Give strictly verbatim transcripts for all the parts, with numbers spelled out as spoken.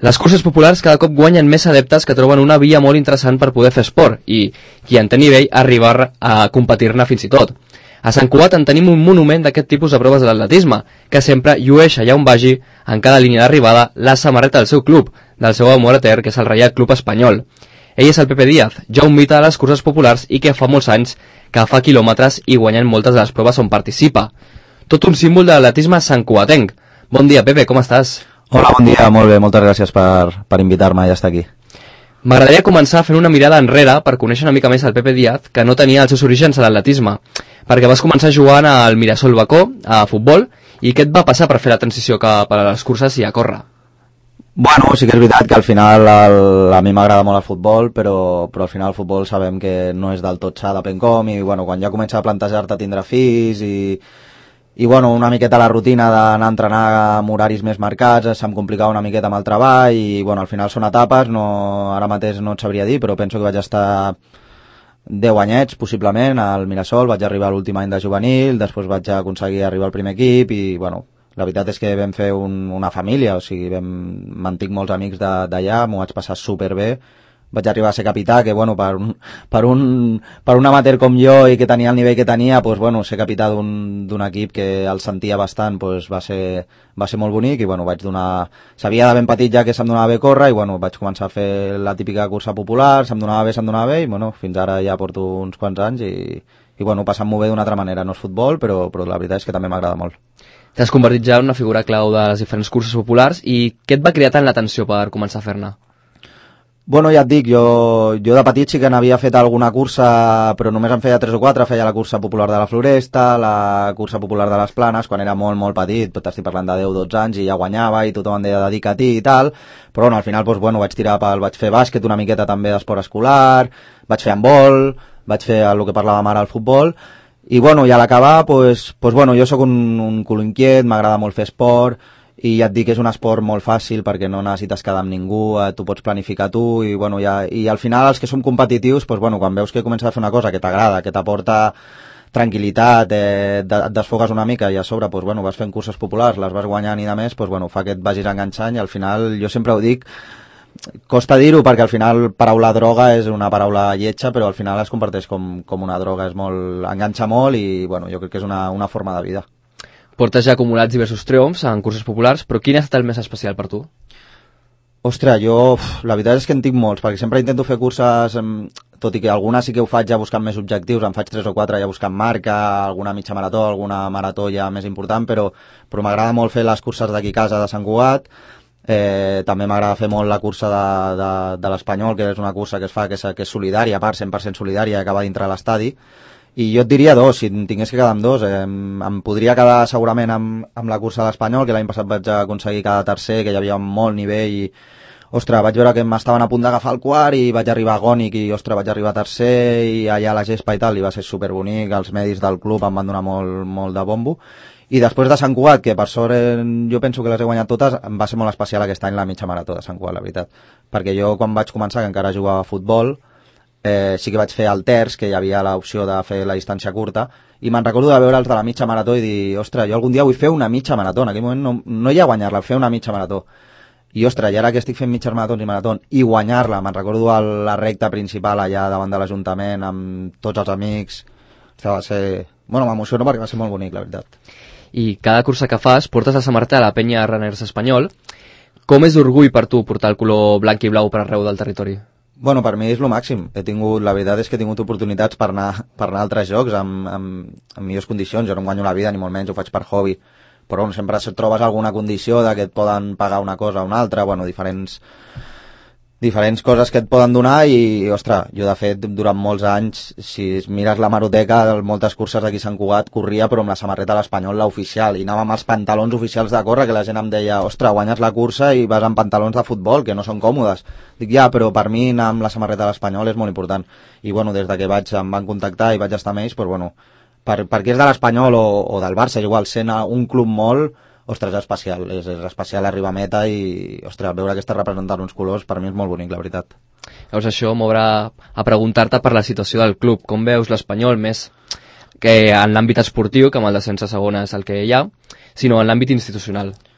Les curses populars cada cop guanyen més adeptes que troben una via molt interessant per poder fer esport i, qui en té nivell, arribar a competir-ne fins i tot. A Sant Cugat en tenim un monument d'aquest tipus de proves de l'atletisme, que sempre llueix allà on vagi, en cada línia d'arribada, la samarreta del seu club, del seu amor etern, que és el Reial Club Espanyol. Ell és el Pepe Díaz, ja un mite de les curses populars i que fa molts anys que fa quilòmetres i guanyant moltes de les proves on participa. Tot un símbol de l'atletisme santcugatenc. Bon dia, Pepe, com estàs? Hola, bon dia, molt bé, moltes gràcies per, per invitar-me a estar aquí. M'agradaria començar fent una mirada enrere per conèixer una mica més el Pepe Díaz, que no tenia els seus orígens a l'atletisme, perquè vas començar jugant al Mirasol Bacó, a futbol, i què et va passar per fer la transició cap a les curses i a córrer? Bueno, sí que és veritat que al final el, a mi m'agrada molt el futbol, però, però al final el futbol sabem que no és del tot sa de pencom, i bueno, quan ja comença a plantejar-te tindre fills i... I bueno, una miqueta la rutina d'anar a entrenar amb horaris més marcats se'm complicava una miqueta amb el treball i bueno, al final són etapes, no, ara mateix no et sabria dir, però penso que vaig estar deu anyets possiblement al Mirasol, vaig arribar a l'últim any de juvenil, després vaig aconseguir arribar al primer equip i bueno, la veritat és que vam fer un, una família, o sigui, vam, mantinc molts amics d'allà, m'ho vaig passar superbé. Vaig arribar a ser capità, que bueno, per un, per un, per un amateur com jo i que tenia el nivell que tenia, pues bueno, ser capità d'un equip que el sentia bastant, pues va ser, va ser molt bonic i bueno, vaig donar, sabia de ben petit ja que se'm donava bé córrer i bueno, vaig començar a fer la típica cursa popular, se'm donava bé, se'm donava bé i bueno, fins ara ja porto uns quants anys i, i bueno, passant-m'ho bé d'una altra manera, no és futbol, però, però la veritat és que també m'agrada molt. T'has convertit ja en una figura clau de les diferents curses populars i què et va cridar tant l'atenció per començar a fer-ne? Bueno, ja et dic, jo, jo de petit sí que n'havia fet alguna cursa, però només en feia tres o quatre, feia la cursa popular de la Floresta, la cursa popular de les Planes, quan era molt, molt petit, t'estic parlant de deu o dotze anys, i ja guanyava, i tothom em deia dedica a ti i tal, però bueno, al final, doncs, bueno, vaig tirar pel, vaig fer bàsquet una miqueta també d'esport escolar, vaig fer handbol, vaig fer el que parlàvem ara, el futbol, i bueno, i a l'acabar, doncs, doncs, bueno, jo sóc un, un culo inquiet, m'agrada molt fer esport, i ja et dic que és un esport molt fàcil perquè no necessites quedar amb ningú, eh, tu pots planificar tu i, bueno, ja, i al final els que som competitius doncs, bueno, quan veus que comences a fer una cosa que t'agrada, que t'aporta tranquil·litat, eh, et desfogues una mica i a sobre doncs, bueno, vas fent curses populars, les vas guanyant i de més, doncs, bueno, fa que et vagis enganxant i al final jo sempre ho dic, costa dir-ho perquè al final paraula droga és una paraula lletja però al final es converteix com, com una droga, és molt, enganxa molt i bueno, jo crec que és una, una forma de vida. Portes ja acumulats diversos triomfs en curses populars, però quin ha estat el més especial per tu? Ostres, jo, la veritat és que en tinc molts, perquè sempre intento fer curses, tot i que alguna sí que ho faig ja buscant més objectius, en faig tres o quatre ja buscant marca, alguna mitja marató, alguna marató ja més important, però, però m'agrada molt fer les curses d'aquí a casa de Sant Cugat, eh, també m'agrada fer molt la cursa de, de, de l'Espanyol, que és una cursa que es fa, que és, que és solidària, a part cent per cent solidària, que acaba dintre l'estadi, i jo et diria dos, si em tingués que quedar amb dos, eh, em podria quedar segurament amb, amb la cursa de l'Espanyol, que l'any passat vaig aconseguir cada tercer, que hi havia molt nivell i, ostres, vaig veure que m'estaven a punt d'agafar el quart i vaig arribar agònic i, ostres, vaig arribar tercer i allà a la gespa i tal, i va ser superbonic, els medis del club em van donar molt, molt de bombo. I després de Sant Cugat, que per sort eh, jo penso que les he guanyat totes, em va ser molt especial aquest any la mitja marató de Sant Cugat, la veritat. Perquè jo quan vaig començar, que encara jugava a futbol, Eh, sí que vaig fer el terç, que hi havia l'opció de fer la distància curta, i me'n recordo de veure els de la mitja marató i dir, ostres, jo algun dia vull fer una mitja marató, en aquell moment no, no hi ha guanyar-la, fer una mitja marató. I ostres, i ara que estic fent mitges maratons i maratons, i guanyar-la, me'n recordo el, la recta principal allà davant de l'Ajuntament, amb tots els amics, ostres, va ser... Bueno, m'emociono perquè va ser molt bonic, la veritat. I cada cursa que fas portes la samarreta de la penya Runners Espanyol. Com és d'orgull per tu portar el color blanc i blau per arreu del territori? Bueno, per mi és el màxim. He tingut, la veritat és que he tingut oportunitats per anar, per anar a altres jocs amb, amb, amb millors condicions. Jo no em guanyo la vida, ni molt menys, ho faig per hobby. Però bueno, sempre trobes alguna condició de que et poden pagar una cosa o una altra, bueno, diferents, diferents coses que et poden donar i, ostres, jo de fet, durant molts anys, si mires la maroteca, moltes curses d'aquí a Sant Cugat, corria però amb la samarreta de l'Espanyol, la oficial, i anava amb els pantalons oficials de córrer, que la gent em deia, ostres, guanyes la cursa i vas amb pantalons de futbol, que no són còmodes. Dic, ja, però per mi anar amb la samarreta de l'Espanyol és molt important. I bueno, des de que vaig, em van contactar i vaig estar amb ells, doncs bueno, per, perquè és de l'Espanyol o, o del Barça, igual, sent un club molt, ostres, és especial, és, és especial arribar a meta i, ostres, veure que està representant uns colors per mi és molt bonic, la veritat. Llavors això m'obre a preguntar-te per la situació del club, com veus l'Espanyol més que en l'àmbit esportiu, que amb el descens a segona és el que hi ha, sinó en l'àmbit institucional.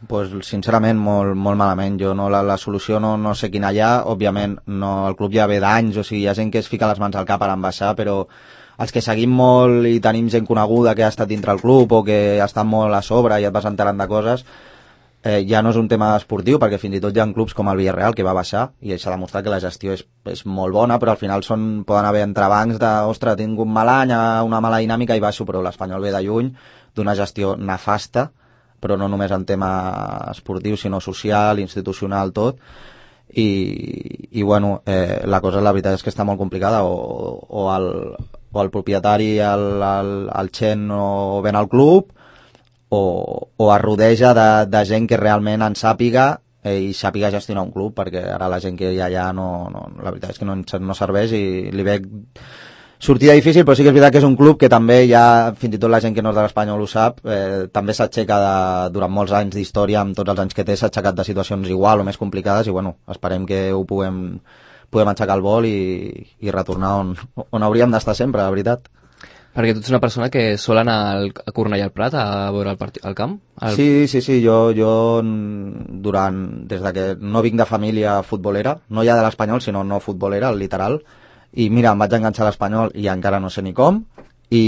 pues, sincerament molt, molt malament. Jo no, la, la solució no, no sé quina hi ha, òbviament no, el club ja ve d'anys, o sigui, hi ha gent que es fica les mans al cap per baixar, però els que seguim molt i tenim gent coneguda que ha estat dintre el club o que ha estat molt a sobre i et vas enterant de coses, eh, ja no és un tema esportiu, perquè fins i tot hi ha clubs com el Villarreal que va baixar i s'ha demostrat que la gestió és, és molt bona, però al final són, poden haver entrebancs de, ostres, tinc un mal any, una mala dinàmica i baixo, però l'Espanyol ve de lluny d'una gestió nefasta, però no només en tema esportiu, sinó social, institucional, tot, i, i bueno, eh, la cosa la veritat és que està molt complicada, o, o, el, o el propietari, el, el, el Chen, o ven al club, o, o es rodeja de, de gent que realment en sàpiga eh, i sàpiga gestionar un club, perquè ara la gent que hi ha allà no, no, la veritat és que no, no serveix i li veig sortida difícil, però sí que és veritat que és un club que també ja, fins i tot la gent que no és de l'Espanyol ho sap, eh, també s'aixeca durant molts anys d'història, amb tots els anys que té, s'ha aixecat de situacions igual o més complicades i bueno, esperem que ho puguem, puguem aixecar el vol i, i retornar on, on hauríem d'estar sempre, la veritat. Perquè tu ets una persona que sol anar al, a Cornellà al Prat a veure el, partit, el camp? El... Sí, sí, sí, jo, jo durant, des de que no vinc de família futbolera, no ja de l'Espanyol, sinó no futbolera, literal, i mira, em vaig enganxar a l'Espanyol i encara no sé ni com, i,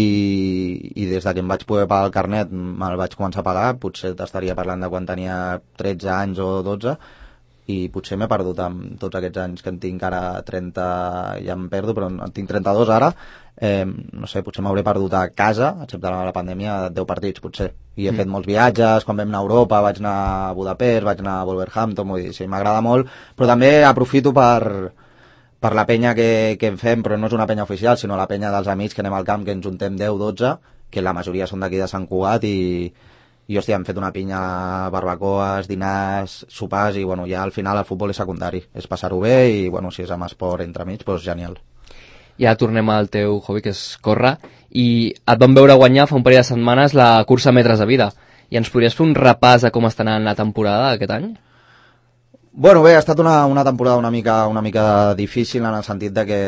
i des de que em vaig poder pagar el carnet me'l vaig començar a pagar, potser t'estaria parlant de quan tenia tretze anys o dotze, i potser m'he perdut amb tots aquests anys que en tinc ara trenta, ja em perdo, però en tinc trenta-dos ara, eh, no sé, potser m'hauré perdut a casa, excepte la, la pandèmia, deu partits potser, i he mm. fet molts viatges, quan vam anar a Europa vaig anar a Budapest, vaig anar a Wolverhampton, vull dir, sí, m'agrada molt, però també aprofito per per la penya que, que en fem, però no és una penya oficial, sinó la penya dels amics que anem al camp, que ens juntem deu dotze, que la majoria són d'aquí de Sant Cugat, i, i hòstia, hem fet una pinya, barbacoes, dinars, sopars, i bueno, ja al final el futbol és secundari, és passar-ho bé, i bueno, si és amb esport entremig, doncs genial. Ja tornem al teu hobby, que és córrer, i et vam veure guanyar fa un parell de setmanes la cursa Metres de Vida, i ens podries fer un repàs de com està anant la temporada aquest any? Bueno, bé, ha estat una, una temporada una mica, una mica difícil en el sentit de que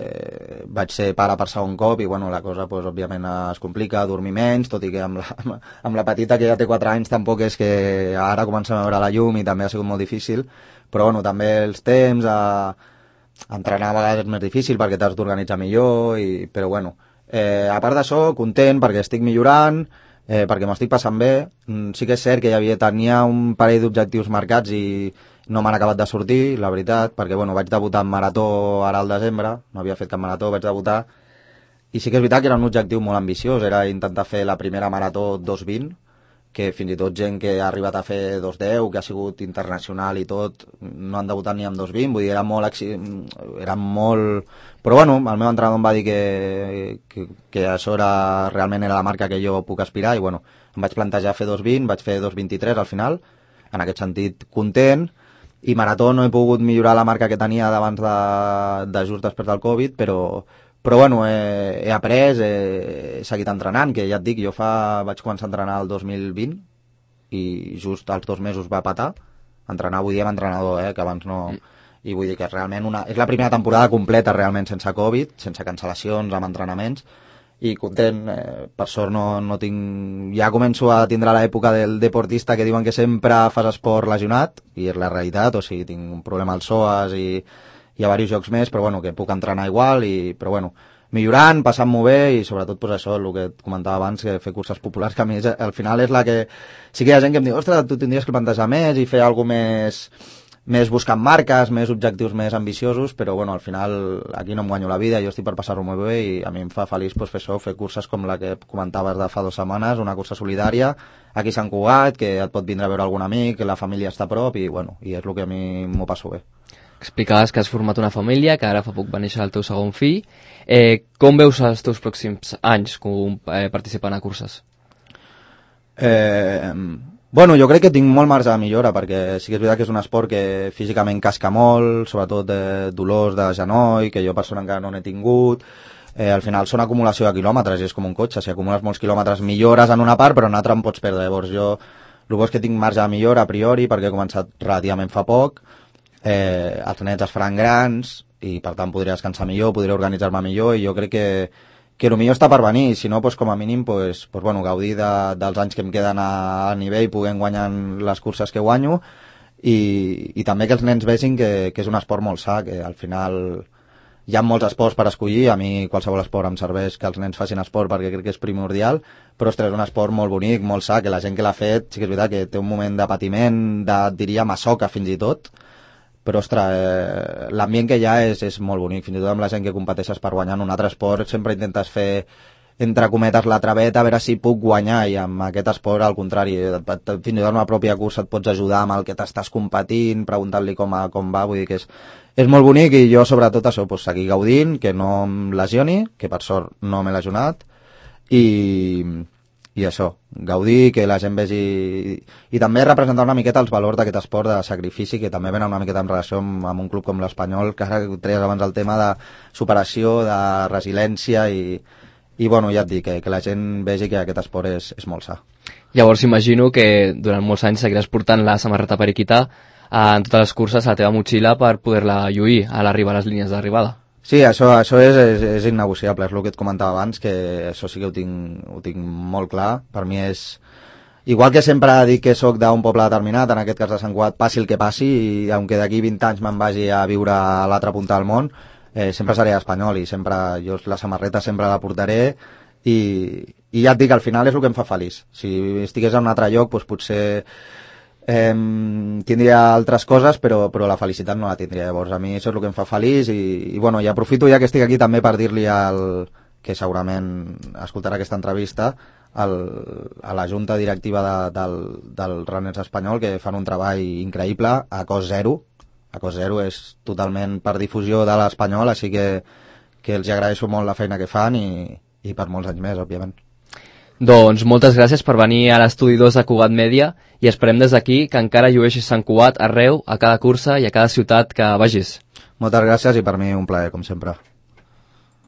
vaig ser pare per segon cop i bueno, la cosa pues, òbviament es complica, dormir menys, tot i que amb la, amb la petita que ja té quatre anys tampoc és que ara comencem a veure la llum i també ha sigut molt difícil, però bueno, també els temps, a, a entrenar a vegades és més difícil perquè t'has d'organitzar millor, i, però bueno, eh, a part d'això, content perquè estic millorant, eh, perquè m'ho estic passant bé, sí que és cert que hi havia, tenia un parell d'objectius marcats i no m'han acabat de sortir, la veritat, perquè bueno, vaig debutar en marató ara al desembre, no havia fet cap marató, vaig debutar, i sí que és veritat que era un objectiu molt ambiciós, era intentar fer la primera marató dos vint, que fins i tot gent que ha arribat a fer dos deu, que ha sigut internacional i tot, no han debutat ni amb dos vint, vull dir, era molt, era molt... Però bueno, el meu entrenador em va dir que, que, que això era, realment era la marca que jo puc aspirar, i bueno, em vaig plantejar fer dos vint, vaig fer dos vint-i-tres al final, en aquest sentit content, i marató no he pogut millorar la marca que tenia d'abans de, de just després del Covid, però, però bueno, he, he après, he, he seguit entrenant, que ja et dic, jo fa, vaig començar a entrenar el dos mil vint i just als dos mesos va patar, entrenar avui dia amb entrenador, eh, que abans no... I vull dir que realment una, és la primera temporada completa realment sense Covid, sense cancel·lacions, amb entrenaments, i content, eh, per sort no, no tinc... Ja començo a tindre l'època del deportista que diuen que sempre fas esport lesionat, i és la realitat, o sigui, tinc un problema als psoas i hi ha diversos jocs més, però bueno, que puc entrenar igual, i, però bueno, millorant, passant-m'ho bé, i sobretot pues, això, el que et comentava abans, que fer curses populars, que a mi és, al final és la que... Sí que hi ha gent que em diu, ostres, tu tindries que plantejar més i fer alguna més... més buscant marques, més objectius més ambiciosos, però bueno, al final aquí no em guanyo la vida, jo estic per passar-ho molt bé i a mi em fa feliç pues, fer això, fer curses com la que comentaves de fa dues setmanes, una cursa solidària, aquí a Sant Cugat, que et pot vindre a veure algun amic, que la família està a prop i bueno, i és el que a mi m'ho passo bé. Explicaves que has format una família, que ara fa poc va néixer el teu segon fill. Eh, com veus els teus pròxims anys com, eh, participant a curses? Eh... Bueno, jo crec que tinc molt marge de millora, perquè sí que és veritat que és un esport que físicament casca molt, sobretot de dolors de genoll, que jo persona encara no n'he tingut. Eh, al final són acumulació de quilòmetres, i és com un cotxe, si acumules molts quilòmetres millores en una part, però en una altra em pots perdre. Llavors jo, el bo és que tinc marge de millora a priori, perquè he començat relativament fa poc, eh, els nets es faran grans, i per tant podré descansar millor, podré organitzar-me millor, i jo crec que que potser està per venir, si no, pues, com a mínim pues, pues, bueno, gaudir de, dels anys que em queden a, a nivell, puguem guanyar les curses que guanyo, i, i també que els nens vegin que, que és un esport molt sa, que al final hi ha molts esports per escollir, a mi qualsevol esport em serveix que els nens facin esport perquè crec que és primordial, però ostres, és un esport molt bonic, molt sa, que la gent que l'ha fet, sí que és veritat que té un moment de patiment, de, diria, massoca fins i tot, però ostres, eh, l'ambient que hi ha és, és molt bonic, fins i tot amb la gent que competeixes per guanyar en un altre esport, sempre intentes fer, entre cometes, la traveta, a veure si puc guanyar, i amb aquest esport, al contrari, fins i tot en una pròpia cursa et pots ajudar amb el que t'estàs competint, preguntant-li com, a, com va, vull dir que és, és molt bonic, i jo sobretot això, pues, seguir gaudint, que no em lesioni, que per sort no m'he lesionat, i, i això, gaudir, que la gent vegi, i, i també representar una miqueta els valors d'aquest esport de sacrifici, que també venen una miqueta en relació amb, amb un club com l'Espanyol, que ara treies abans el tema de superació, de resiliència, i i bueno, ja et dic, que, que la gent vegi que aquest esport és, és molt sa. Llavors imagino que durant molts anys seguiràs portant la samarreta periquita en totes les curses a la teva motxilla per poder-la lluir a l'arribar a les línies d'arribada. Sí, això, això és, és, és innegociable, és el que et comentava abans, que això sí que ho tinc, ho tinc molt clar. Per mi és... Igual que sempre dic que sóc d'un poble determinat, en aquest cas de Sant Cugat, passi el que passi, i aunque d'aquí vint anys me'n vagi a viure a l'altra punta del món, Eh, sempre seré espanyol, i sempre jo la samarreta sempre la portaré, i, i ja et dic, al final és el que em fa feliç. Si estigués en un altre lloc, doncs potser eh, tindria altres coses, però, però la felicitat no la tindria. Llavors a mi això és el que em fa feliç, i, i, bueno, i aprofito ja que estic aquí també per dir-li al que segurament escoltarà aquesta entrevista, el, a la junta directiva de, del, del Runners espanyol, que fan un treball increïble a cost zero. A cost zero és totalment per difusió de l'espanyol, així que, que els agraeixo molt la feina que fan, i, i per molts anys més, òbviament. Doncs moltes gràcies per venir a l'estudi dos de Cugat Mèdia, i esperem des d'aquí que encara llueixis Sant Cugat arreu, a cada cursa i a cada ciutat que vagis. Moltes gràcies, i per mi un plaer, com sempre.